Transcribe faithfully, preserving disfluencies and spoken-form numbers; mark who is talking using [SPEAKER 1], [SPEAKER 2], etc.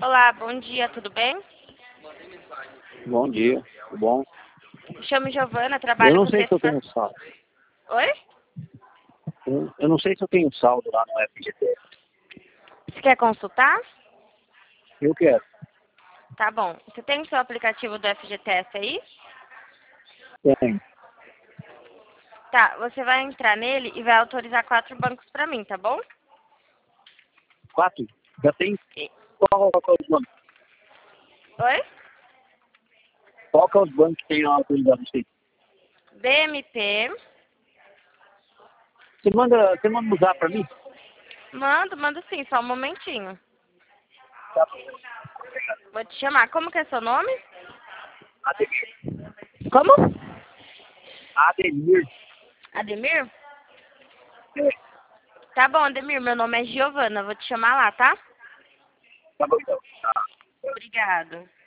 [SPEAKER 1] Olá, bom dia, tudo bem?
[SPEAKER 2] Bom dia, tudo bom?
[SPEAKER 1] Me chamo Giovana,
[SPEAKER 2] Eu
[SPEAKER 1] trabalho
[SPEAKER 2] não
[SPEAKER 1] com
[SPEAKER 2] sei se eu
[SPEAKER 1] texto...
[SPEAKER 2] tenho saldo.
[SPEAKER 1] Oi?
[SPEAKER 2] Eu, eu não sei se eu tenho saldo lá no F G T S.
[SPEAKER 1] Você quer consultar?
[SPEAKER 2] Eu quero.
[SPEAKER 1] Tá bom. Você tem o seu aplicativo do F G T S aí?
[SPEAKER 2] Tenho.
[SPEAKER 1] Tá, você vai entrar nele e vai autorizar quatro bancos pra mim, tá bom?
[SPEAKER 2] Quatro? Já tem?
[SPEAKER 1] E-
[SPEAKER 2] Qual, qual que é os bancos?
[SPEAKER 1] Oi?
[SPEAKER 2] Qual que é os bancos que tem lá autorizado você?
[SPEAKER 1] B M P.
[SPEAKER 2] Você manda, você manda usar pra mim?
[SPEAKER 1] Mando, mando sim, só um momentinho.
[SPEAKER 2] Tá.
[SPEAKER 1] Vou te chamar. Como que é seu nome?
[SPEAKER 2] Ademir.
[SPEAKER 1] Como?
[SPEAKER 2] Ademir.
[SPEAKER 1] Ademir?
[SPEAKER 2] É,
[SPEAKER 1] Tá bom, Ademir, meu nome é Giovana, vou te chamar lá, tá?
[SPEAKER 2] tá bom então. Tá.
[SPEAKER 1] Obrigado.